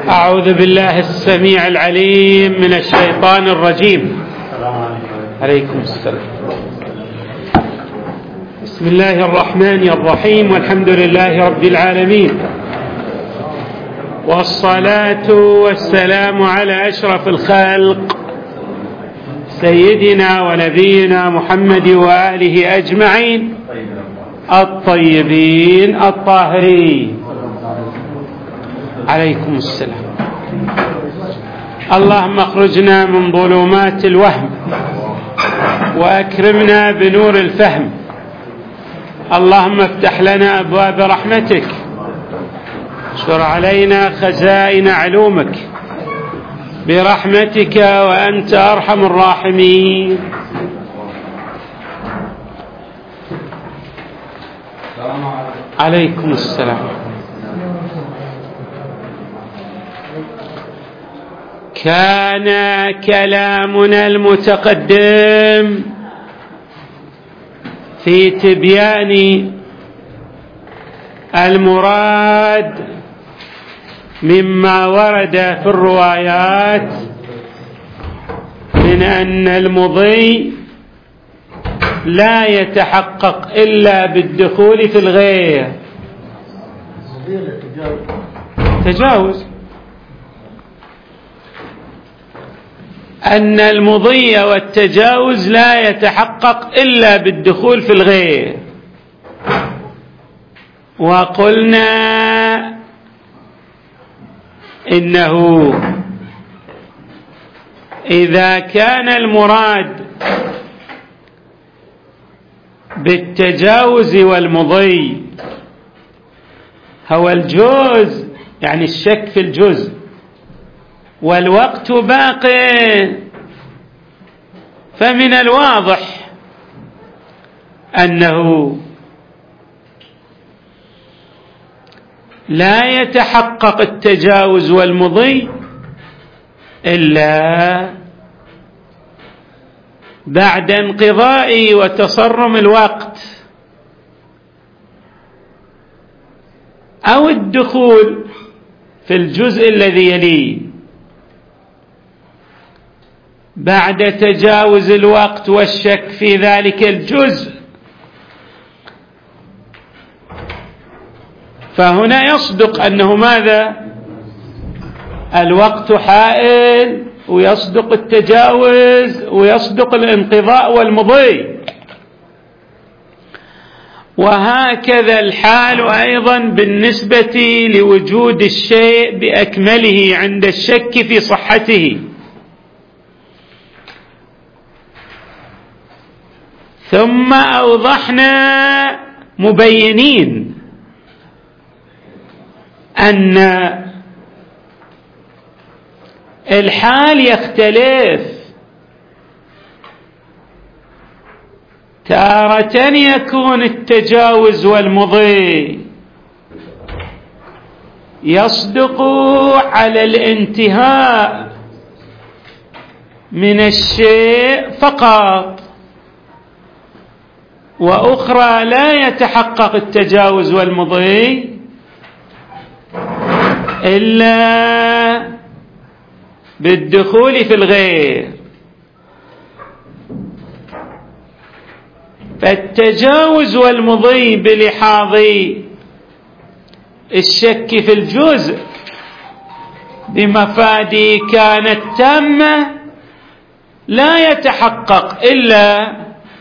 أعوذ بالله السميع العليم من الشيطان الرجيم. عليكم السلام. بسم الله الرحمن الرحيم، والحمد لله رب العالمين، والصلاة والسلام على أشرف الخلق سيدنا ونبينا محمد وآله أجمعين الطيبين الطاهرين. عليكم السلام. اللهم اخرجنا من ظلمات الوهم وأكرمنا بنور الفهم. اللهم افتح لنا أبواب رحمتك، اشر علينا خزائن علومك برحمتك وأنت أرحم الراحمين. عليكم السلام. كان كلامنا المتقدم في تبيان المراد مما ورد في الروايات من أن المضي لا يتحقق إلا بالدخول في الغير. تجاوز أن المضي والتجاوز لا يتحقق إلا بالدخول في الغير. وقلنا إنه إذا كان المراد بالتجاوز والمضي هو الجزء، يعني الشك في الجزء، والوقت باق، فمن الواضح أنه لا يتحقق التجاوز والمضي إلا بعد انقضاء وتصرم الوقت أو الدخول في الجزء الذي يليه. بعد تجاوز الوقت والشك في ذلك الجزء فهنا يصدق أنه ماذا؟ الوقت حائل، ويصدق التجاوز، ويصدق الانقضاء والمضي. وهكذا الحال أيضا بالنسبة لوجود الشيء بأكمله عند الشك في صحته. ثم أوضحنا مبينين أن الحال يختلف، تارة يكون التجاوز والمضي يصدق على الانتهاء من الشيء فقط، وأخرى لا يتحقق التجاوز والمضي إلا بالدخول في الغير. فالتجاوز والمضي بلحاظ الشك في الجزء بمفاد كانت تامة لا يتحقق إلا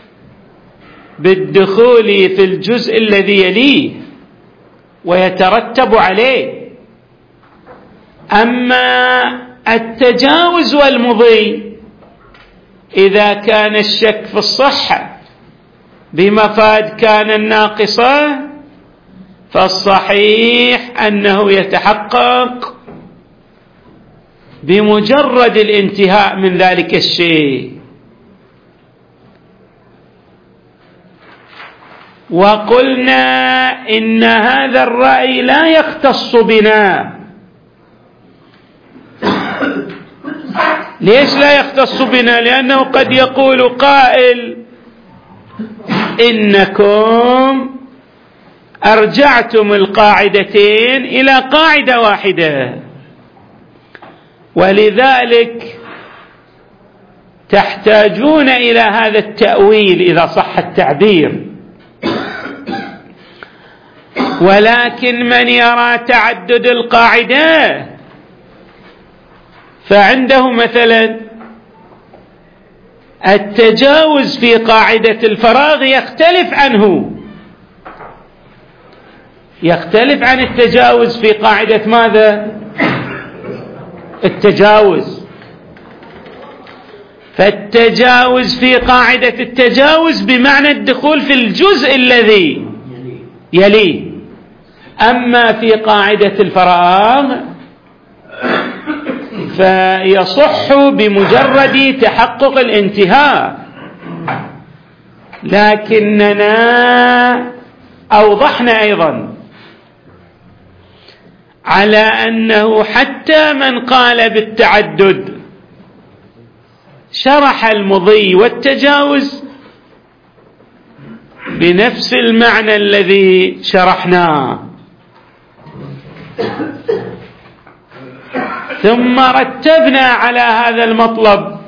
بالدخول في الجزء الذي يليه ويترتب عليه. أما التجاوز والمضي إذا كان الشك في الصحة بمفاد كان الناقصة فالصحيح أنه يتحقق بمجرد الانتهاء من ذلك الشيء. وقلنا إن هذا الرأي لا يختص بنا. ليش لا يختص بنا؟ لأنه قد يقول قائل إنكم أرجعتم القاعدتين إلى قاعدة واحدة، ولذلك تحتاجون إلى هذا التأويل إذا صح التعبير. ولكن من يرى تعدد القاعدة فعنده مثلا التجاوز في قاعدة الفراغ يختلف عنه، يختلف عن التجاوز في قاعدة ماذا؟ التجاوز. فالتجاوز في قاعدة التجاوز بمعنى الدخول في الجزء الذي يليه، أما في قاعدة الفراغ فيصح بمجرد تحقق الانتهاء. لكننا أوضحنا أيضا على أنه حتى من قال بالتعدد شرح المضي والتجاوز بنفس المعنى الذي شرحناه، ثم رتبنا على هذا المطلب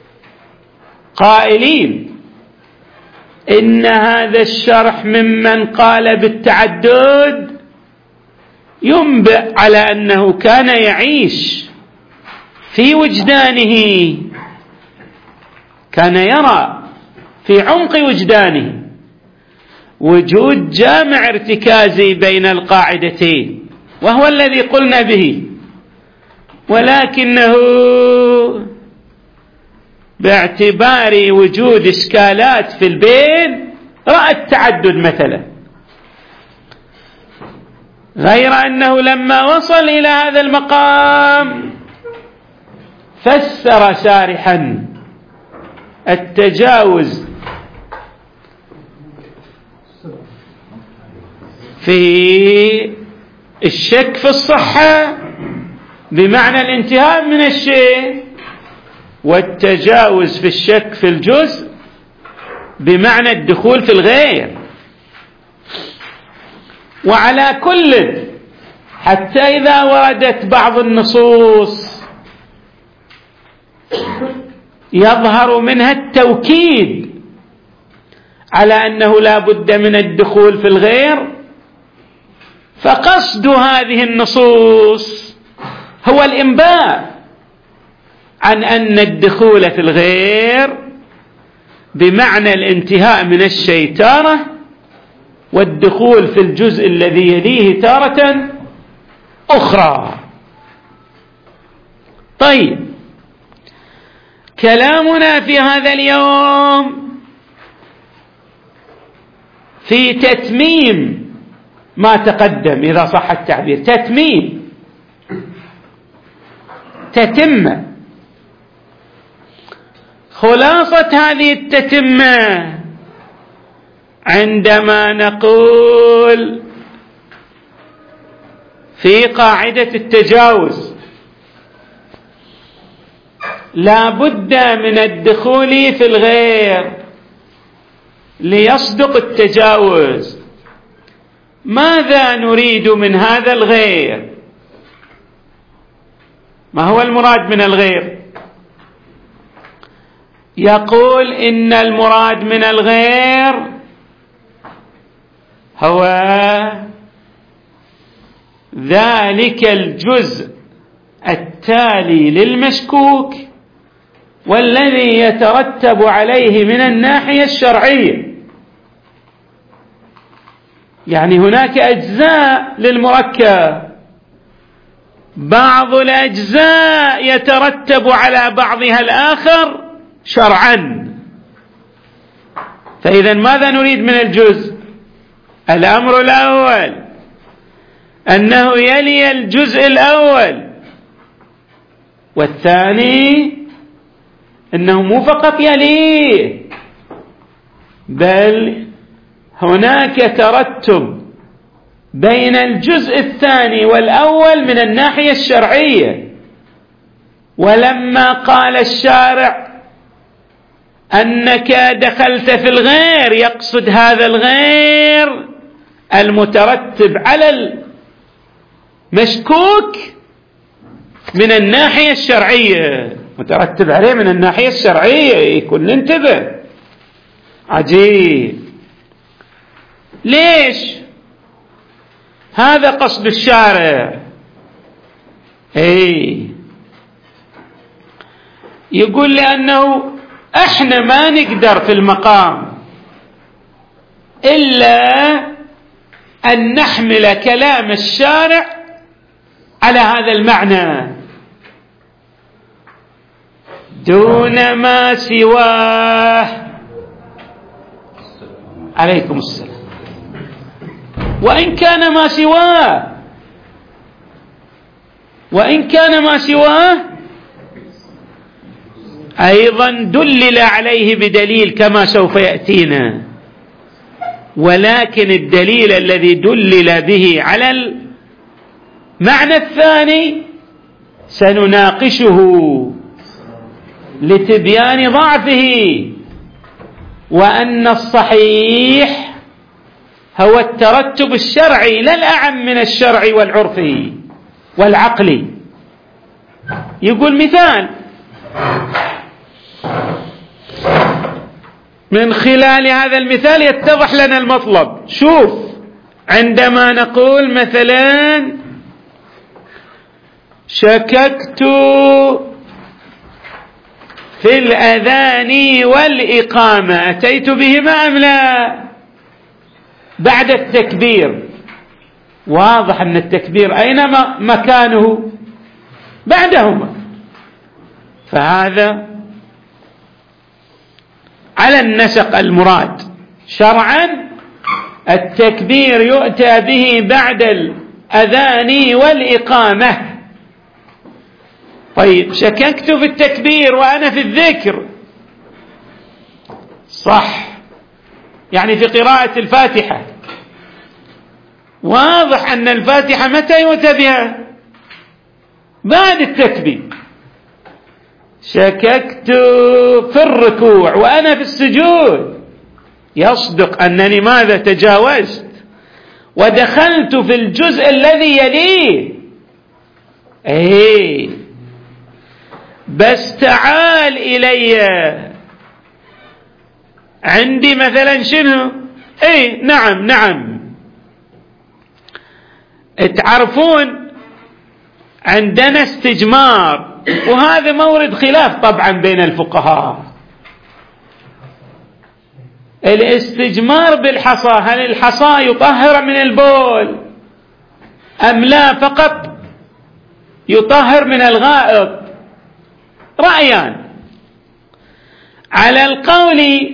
قائلين إن هذا الشرح ممن قال بالتعدد ينبئ على أنه كان يعيش في وجدانه، كان يرى في عمق وجدانه وجود جامع ارتكازي بين القاعدتين، وهو الذي قلنا به، ولكنه باعتبار وجود إشكالات في البين رأى التعدد مثلا، غير أنه لما وصل إلى هذا المقام فسر شارحا التجاوز في الشك في الصحة بمعنى الانتهاء من الشيء، والتجاوز في الشك في الجزء بمعنى الدخول في الغير. وعلى كل حتى إذا وردت بعض النصوص يظهر منها التوكيد على أنه لا بد من الدخول في الغير، فقصد هذه النصوص هو الإنباء عن أن الدخول في الغير بمعنى الانتهاء من الشيء تارة، والدخول في الجزء الذي يليه تارة أخرى. طيب، كلامنا في هذا اليوم في تتميم ما تقدم إذا صح التعبير، تتمة. خلاصة هذه التتمة عندما نقول في قاعدة التجاوز لا بد من الدخول في الغير ليصدق التجاوز، ماذا نريد من هذا الغير؟ ما هو المراد من الغير؟ يقول إن المراد من الغير هو ذلك الجزء التالي للمشكوك والذي يترتب عليه من الناحية الشرعية. يعني هناك أجزاء للمركب، بعض الأجزاء يترتب على بعضها الآخر شرعا. فإذا ماذا نريد من الجزء؟ الأمر الأول أنه يلي الجزء الأول، والثاني أنه مو فقط يليه بل هناك ترتب بين الجزء الثاني والأول من الناحية الشرعية. ولما قال الشارع أنك دخلت في الغير يقصد هذا الغير المترتب على المشكوك من الناحية الشرعية، مترتب عليه من الناحية الشرعية، يكون ننتبه. عجيب، ليش؟ هذا قصد الشارع. يقول لأنه احنا ما نقدر في المقام إلا أن نحمل كلام الشارع على هذا المعنى دون ما سواه. عليكم السلام. وإن كان ما سواه أيضا دلل عليه بدليل كما سوف يأتينا، ولكن الدليل الذي دلل به على المعنى الثاني سنناقشه لتبيان ضعفه، وأن الصحيح هو الترتب الشرعي لا الأعم من الشرع والعرفي والعقلي. يقول مثال من خلال هذا المثال يتضح لنا المطلب. شوف، عندما نقول مثلا شككت في الأذان والإقامة، أتيت بهما أم لا؟ بعد التكبير، واضح أن التكبير أين مكانه؟ بعدهما. فهذا على النسق المراد شرعا، التكبير يؤتى به بعد الأذان والإقامة. طيب، شككت في التكبير وأنا في الذكر، صح، يعني في قراءة الفاتحة، واضح أن الفاتحة متى يؤتى بها؟ بعد التكبير. شككت في الركوع وأنا في السجود، يصدق أنني ماذا؟ تجاوزت ودخلت في الجزء الذي يليه. بس تعال إلي، عندي مثلا شنو؟ نعم تعرفون عندنا استجمار، وهذا مورد خلاف طبعا بين الفقهاء. الاستجمار بالحصى، هل الحصى يطهر من البول أم لا؟ فقط يطهر من الغائط. رأيان. على القول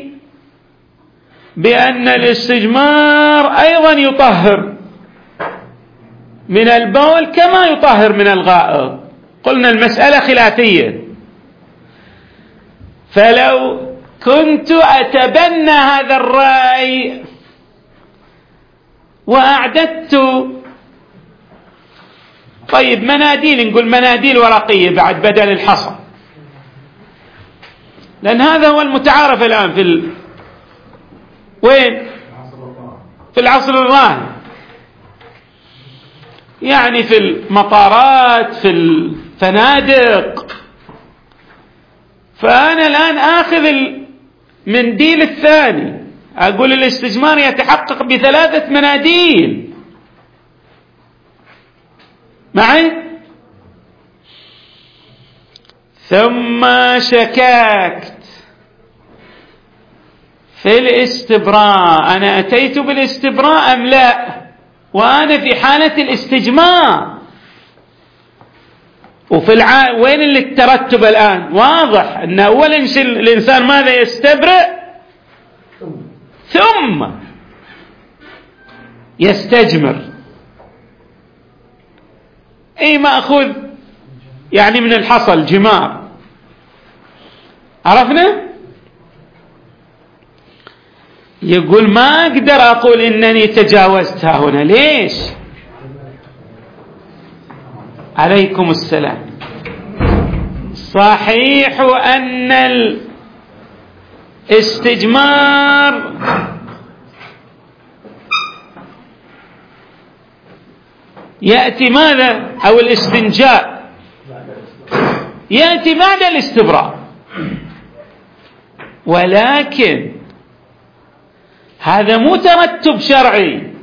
بأن الاستجمار أيضا يطهر من البول كما يطهر من الغائط، قلنا المسألة خلافية. فلو كنت أتبنى هذا الرأي وأعددت طيب مناديل، نقول مناديل ورقية بعد بدل الحصى، لأن هذا هو المتعارف الآن وين؟ في العصر الراهن، يعني في المطارات، في الفنادق. فأنا الآن آخذ المنديل الثاني، أقول الاستجمار يتحقق ب3 مناديل معي. ثم شككت في الاستبراء، أنا أتيت بالاستبراء أم لا؟ وأنا في حالة الاستجمار. وفي وين اللي الترتب الآن؟ واضح أن أولا الإنسان ماذا؟ يستبرئ ثم يستجمر. مأخوذ يعني من الحصى، الجمار. عرفنا؟ يقول ما أقدر أقول إنني تجاوزتها هنا. ليش؟ عليكم السلام. صحيح أن الاستجمار يأتي ماذا؟ أو الاستنجاء يأتي بعد الاستبراء. ولكن هذا مو ترتب شرعي،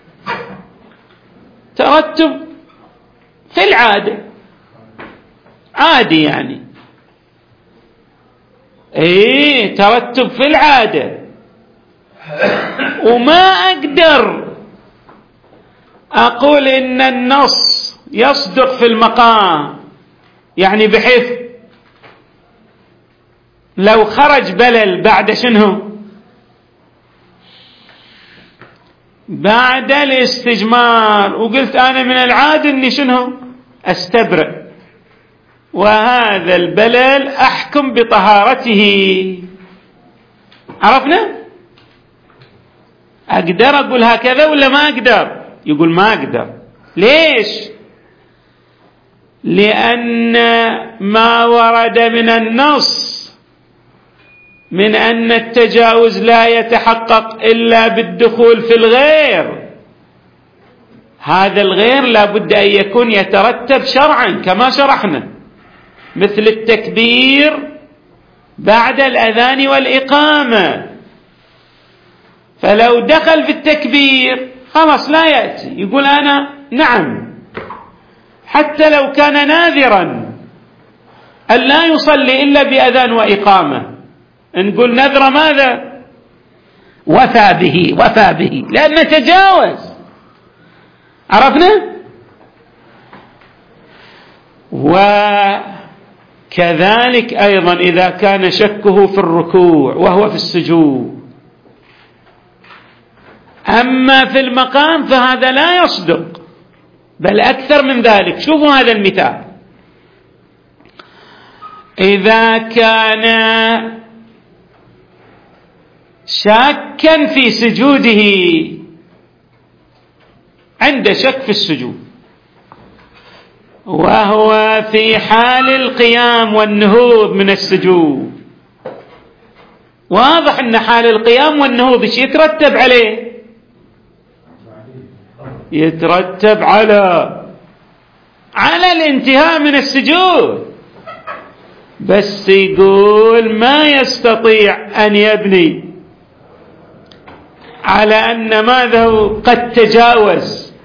ترتب في العادة عادي، يعني ترتب في العادة. وما أقدر أقول إن النص يصدق في المقام، يعني بحيث لو خرج بلل بعد شنو؟ بعد الاستجمار، وقلت أنا من العادة أني شنو؟ أستبرئ، وهذا البلل أحكم بطهارته. عرفنا؟ أقدر أقول هكذا ولا ما أقدر؟ يقول ما أقدر. ليش؟ لأن ما ورد من النص من أن التجاوز لا يتحقق إلا بالدخول في الغير، هذا الغير لا بد أن يكون يترتب شرعا كما شرحنا، مثل التكبير بعد الأذان والإقامة. فلو دخل في التكبير خلاص لا يأتي، يقول أنا نعم، حتى لو كان ناذرا أن لا يصلي إلا بأذان وإقامة، نقول نذر ماذا؟ وفى به، لأنه تجاوز. عرفنا؟ وكذلك أيضا إذا كان شكه في الركوع وهو في السجود، أما في المقام فهذا لا يصدق، بل أكثر من ذلك. شوفوا هذا المثال: إذا كان شاكا في سجوده، عنده شك في السجود وهو في حال القيام والنهوض من السجود، واضح أن حال القيام والنهوض ايش يترتب عليه؟ يترتب على الانتهاء من السجود، بس يقول ما يستطيع أن يبني على أن ماذا قد تجاوز،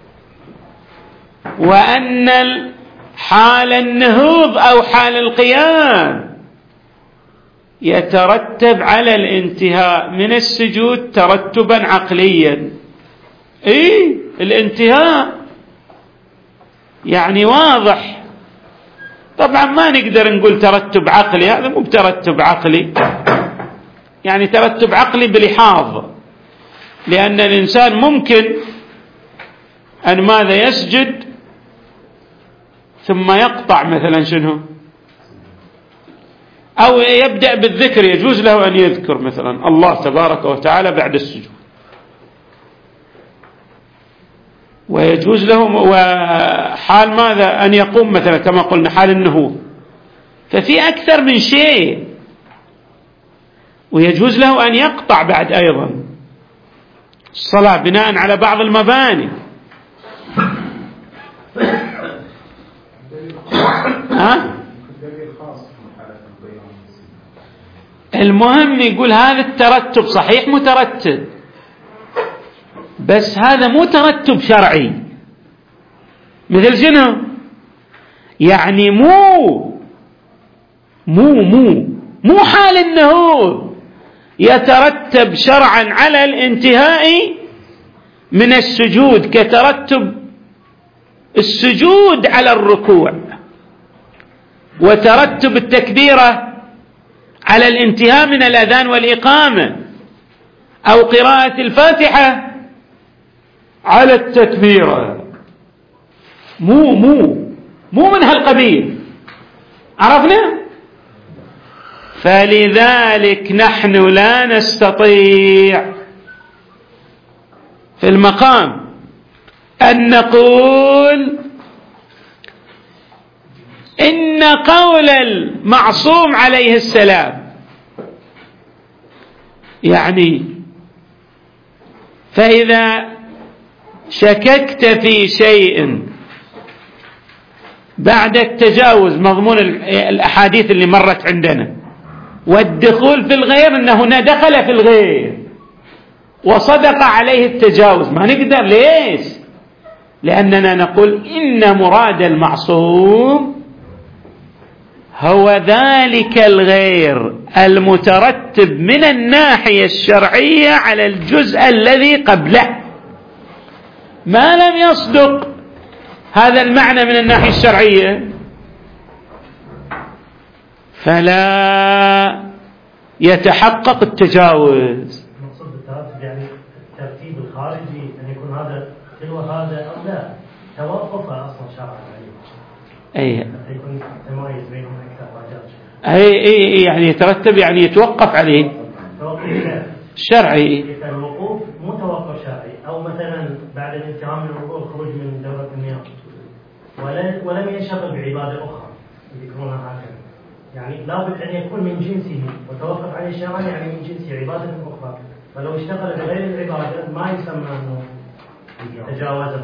وأن حال النهوض أو حال القيام يترتب على الانتهاء من السجود ترتبا عقليا. الانتهاء يعني واضح. طبعا ما نقدر نقول ترتب عقلي، هذا مو بترتب عقلي، يعني ترتب عقلي بلحاظ، لأن الإنسان ممكن أن ماذا يسجد ثم يقطع مثلا شنو، أو يبدأ بالذكر، يجوز له أن يذكر مثلا الله تبارك وتعالى بعد السجود، ويجوز له وحال ماذا أن يقوم مثلا كما قلنا حال النهوض. ففي أكثر من شيء، ويجوز له أن يقطع بعد أيضا الصلاة بناء على بعض المباني. المهم يقول هذا الترتب صحيح مترتب، بس هذا مو ترتب شرعي. مثل شنو؟ يعني مو حال النهوض يترتب شرعا على الانتهاء من السجود كترتب السجود على الركوع، وترتب التكبيرة على الانتهاء من الأذان والإقامة، أو قراءة الفاتحة على التكبيرة. مو من هالقبيل. عرفنا؟ فلذلك نحن لا نستطيع في المقام أن نقول إن قول المعصوم عليه السلام، يعني فإذا شككت في شيء بعد التجاوز مضمون الأحاديث اللي مرت عندنا، والدخول في الغير أنه هنا دخل في الغير وصدق عليه التجاوز. ما نقدر. ليش؟ لأننا نقول إن مراد المعصوم هو ذلك الغير المترتب من الناحية الشرعية على الجزء الذي قبله. ما لم يصدق هذا المعنى من الناحية الشرعية فلا يتحقق التجاوز. المقصود بالترتب يعني الترتيب الخارجي أن يكون هذا تلو هذا أو لا، توقف أصلا شرعا عليه. يكون تمايز بينهم أكثر. أي يعني يترتب، يعني يتوقف عليه. توقف شرعي. الوقوف مو توقف شرعي، أو مثلا بعد الانتهاء من الوقوف خروج من دورة المياه ولم ينشغل بعبادة أخرى يذكرونها هكذا. يعني لابد أن يكون من جنسه، وتوقف عليه شرعا يعني من جنسه عبادة أخرى، فلو اشتغل بغير العبادة ما يسمى أنه تجاوزه.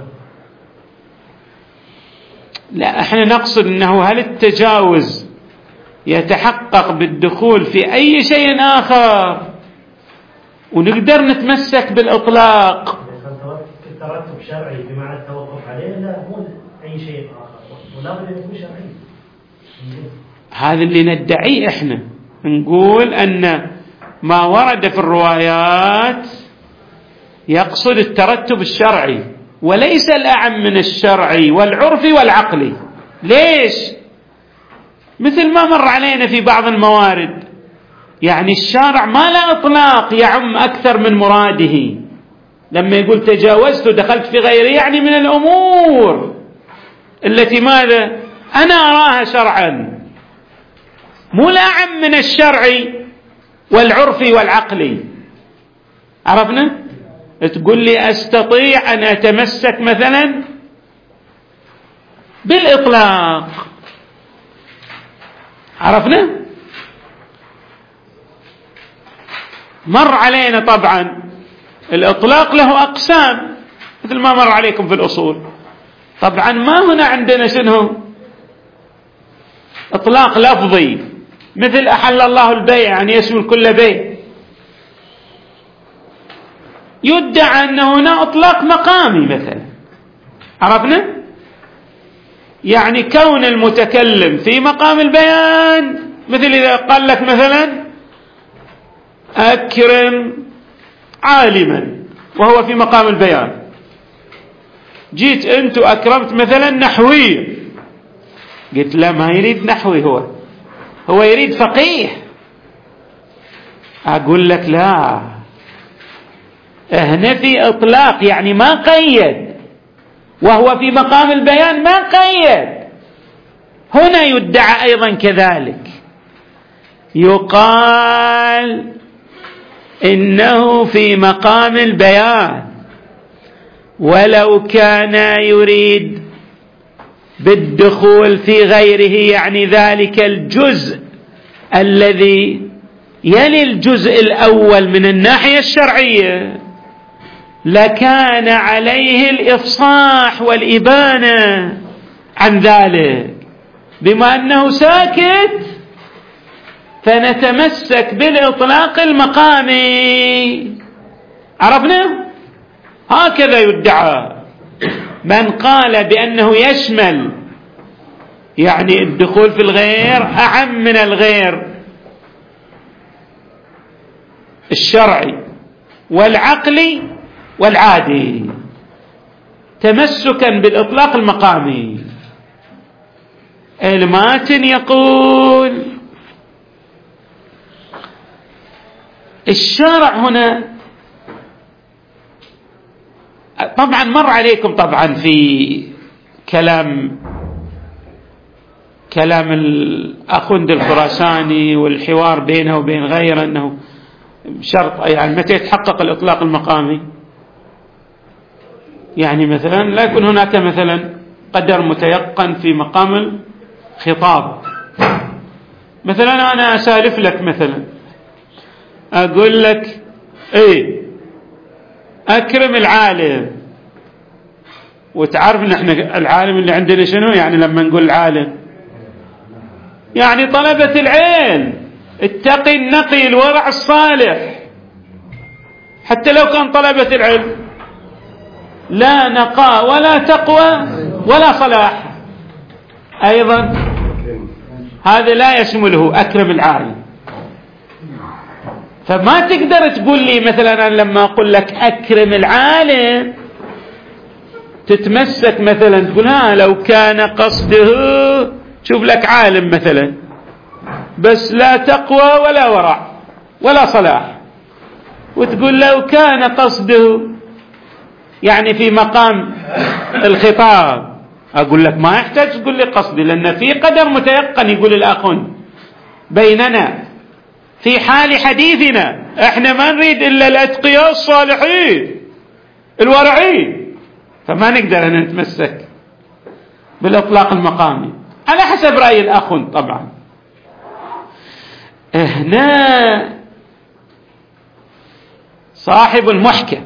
لا، احنا نقصد انه هل التجاوز يتحقق بالدخول في اي شيء اخر ونقدر نتمسك بالاطلاق. الترتب شرعي بمعنى التوقف عليه، لا مو اي شيء اخر، ولا بد ان يكون شرعي. هذا اللي ندعيه احنا، نقول ان ما ورد في الروايات يقصد الترتب الشرعي وليس الأعم من الشرعي والعرفي والعقلي. ليش؟ مثل ما مر علينا في بعض الموارد، يعني الشارع ما لا إطلاق يعم أكثر من مراده. لما يقول تجاوزت ودخلت في غيره يعني من الأمور التي ماذا أنا أراها شرعا، مو الأعم من الشرعي والعرفي والعقلي. عرفنا؟ تقول لي أستطيع أن أتمسك مثلا بالإطلاق. عرفنا؟ مر علينا طبعا الإطلاق له أقسام مثل ما مر عليكم في الأصول. طبعا ما هنا عندنا شنو إطلاق لفظي مثل أحل الله البيع يعني يشمل كل بيع. يدعى أن هنا إطلاق مقامي مثلا. عرفنا؟ يعني كون المتكلم في مقام البيان، مثل إذا قال لك مثلا أكرم عالما وهو في مقام البيان، جيت أنت أكرمت مثلا نحوي، قلت لا ما يريد نحوي، هو يريد فقيه. أقول لك لا، هنا في إطلاق يعني ما قيد، وهو في مقام البيان ما قيد. هنا يدعى أيضا كذلك، يقال إنه في مقام البيان ولو كان يريد بالدخول في غيره يعني ذلك الجزء الذي يلي الجزء الأول من الناحية الشرعية لكان عليه الإفصاح والإبانة عن ذلك. بما أنه ساكت فنتمسك بالإطلاق المقامي. عرفنا؟ هكذا يدعى من قال بأنه يشمل يعني الدخول في الغير أعم من الغير الشرعي والعقلي والعادي، تمسكا بالإطلاق المقامي. الماتن يقول الشارع هنا طبعا مر عليكم طبعا في كلام الأخوند الخراساني والحوار بينه وبين غيره أنه شرط يعني متى يتحقق الإطلاق المقامي، يعني مثلا لا يكون هناك مثلا قدر متيقن في مقام الخطاب. مثلا أنا أسالف لك مثلا أقول لك إيه أكرم العالم، وتعرف نحن العالم اللي عندنا شنو يعني لما نقول العالم، يعني طلبة العلم، التقي النقي الورع الصالح. حتى لو كان طلبة العلم لا نقاء ولا تقوى ولا صلاح أيضا هذا لا يشمله أكرم العالم. فما تقدر تقول لي مثلا أنا لما أقول لك أكرم العالم تتمسك مثلا تقول لو كان قصده، شوف لك عالم مثلا بس لا تقوى ولا ورع ولا صلاح، وتقول لو كان قصده يعني في مقام الخطاب، أقول لك ما يحتاج تقول لي قصدي، لأن في قدر متيقن يقول الآخون بيننا في حال حديثنا احنا ما نريد إلا الأتقياء الصالحين الورعين، فما نقدر أن نتمسك بالإطلاق المقامي على حسب رأي الآخون. طبعا هنا صاحب المحكم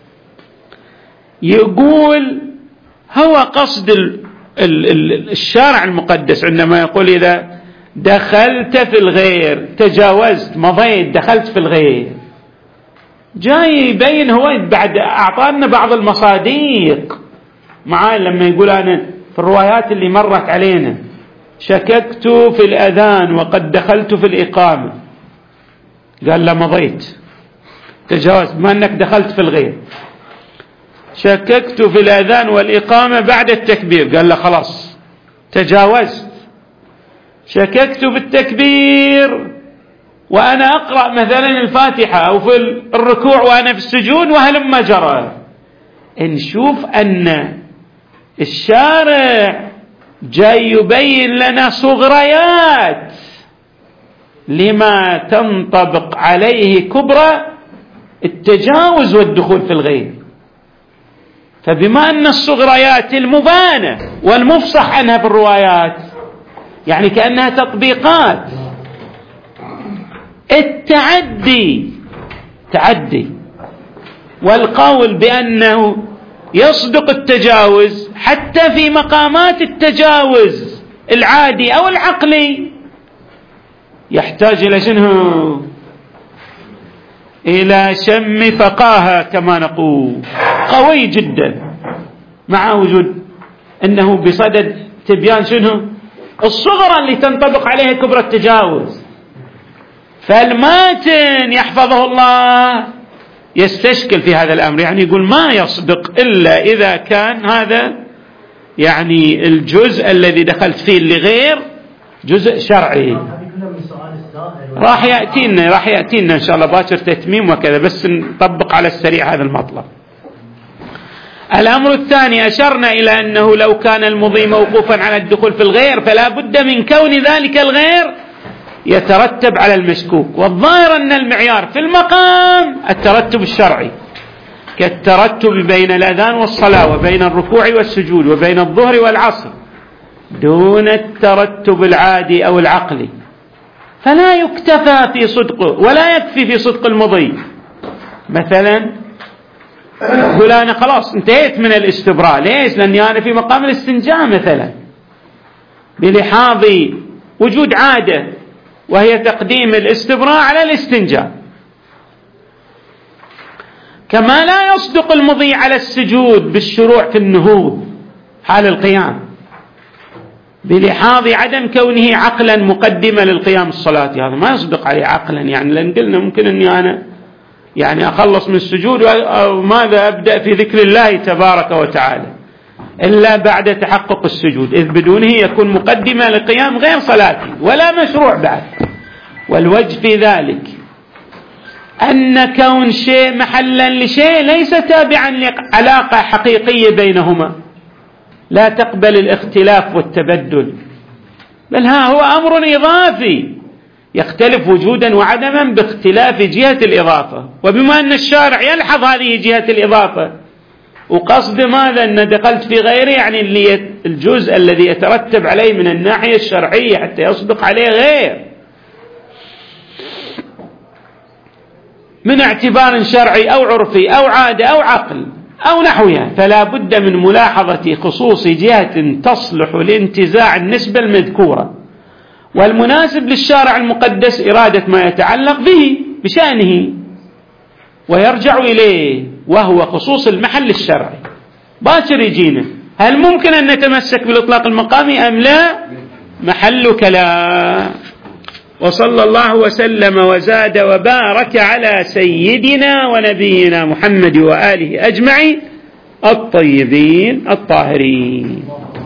يقول هو قصد الشارع المقدس عندما يقول إذا دخلت في الغير، تجاوزت، مضيت، دخلت في الغير، جاي يبين هو بعد أعطانا بعض المصاديق معاه لما يقول أنا في الروايات اللي مرت علينا شككت في الأذان وقد دخلت في الإقامة، قال لا مضيت تجاوزت، ما أنك دخلت في الغير. شككت في الأذان والإقامة بعد التكبير، قال لا خلاص تجاوزت. شككت بالتكبير وأنا أقرأ مثلا الفاتحة أو في الركوع وأنا في السجود وهلما جرى. نشوف أن الشارع جاي يبين لنا صغريات لما تنطبق عليه كبرى التجاوز والدخول في الغير. فبما أن الصغريات المبانة والمفصح عنها في الروايات يعني كأنها تطبيقات، التعدي والقول بأنه يصدق التجاوز حتى في مقامات التجاوز العادي أو العقلي يحتاج إلى شنو؟ إلى شم فقاهة كما نقول قوي جدا، مع وجود أنه بصدد تبيان شنو؟ الصغرى اللي تنطبق عليها كبرى التجاوز. فالماتن يحفظه الله يستشكل في هذا الأمر، يعني يقول ما يصدق إلا إذا كان هذا يعني الجزء الذي دخلت فيه اللي غير جزء شرعي. راح يأتينا إن شاء الله باكر تتميم وكذا، بس نطبق على السريع هذا المطلب. الأمر الثاني أشرنا إلى أنه لو كان المضي موقوفا على الدخول في الغير فلا بد من كون ذلك الغير يترتب على المشكوك، والظاهر أن المعيار في المقام الترتب الشرعي كالترتب بين الأذان والصلاة وبين الركوع والسجود وبين الظهر والعصر دون الترتب العادي أو العقلي، فلا يكتفى في صدقه ولا يكفي في صدق المضي. مثلا يقول أنا خلاص انتهيت من الاستبراء، ليش؟ لأني أنا في مقام الاستنجاء مثلا بلحاظ وجود عادة وهي تقديم الاستبراء على الاستنجاء. كما لا يصدق المضي على السجود بالشروع في النهوض حال القيام بلحاظ عدم كونه عقلا مقدمة للقيام الصلاة، هذا ما يصدق عليه عقلا. يعني لأن قلنا ممكن أني أنا يعني أخلص من السجود أو ماذا أبدأ في ذكر الله تبارك وتعالى إلا بعد تحقق السجود، إذ بدونه يكون مقدمة لقيام غير صلاتي ولا مشروع بعد. والوجه في ذلك أن كون شيء محلا لشيء ليس تابعا لعلاقة حقيقية بينهما لا تقبل الاختلاف والتبدل، بل هو أمر إضافي يختلف وجودا وعدما باختلاف جهة الإضافة. وبما أن الشارع يلحظ هذه جهة الإضافة وقصد ماذا أن دخلت في غيره، يعني اللي الجزء الذي يترتب عليه من الناحية الشرعية حتى يصدق عليه غير من اعتبار شرعي أو عرفي أو عادة أو عقل، أو نحوها، فلا بد من ملاحظة خصوص جهة تصلح لانتزاع النسبة المذكورة، والمناسب للشارع المقدس إرادة ما يتعلق به بشأنه ويرجع إليه، وهو خصوص المحل الشرعي. باكر يجينا هل ممكن أن نتمسك بالإطلاق المقامي أم لا؟ محل كلام. وصلى الله وسلم وزاد وبارك على سيدنا ونبينا محمد وآله أجمعين الطيبين الطاهرين.